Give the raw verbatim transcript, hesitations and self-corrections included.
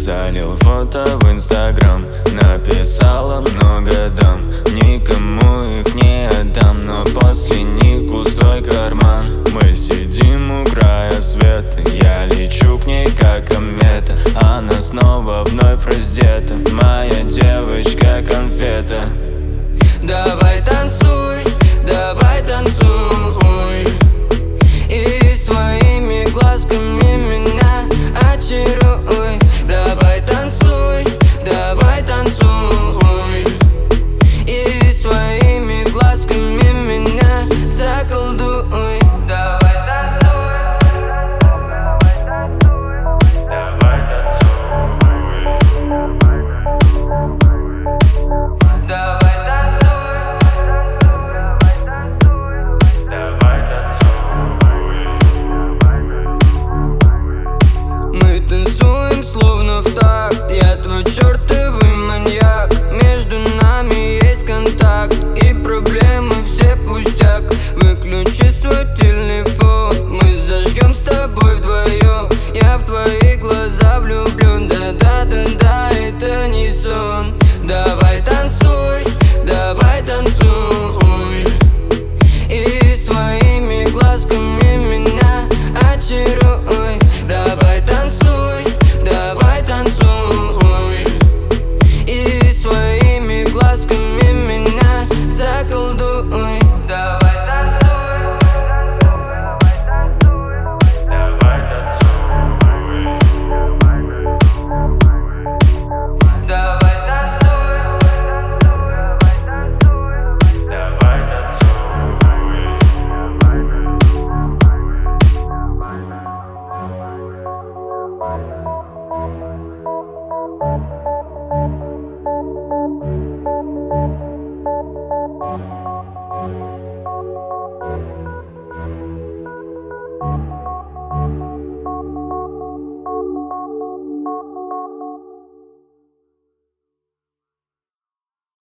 Залил фото в инстаграм, написала много дам. Никому их не отдам, но после них пустой карман. Мы сидим у края света, я лечу к ней как комета. Она снова вновь раздета, моя девочка конфета. Давай танцуй,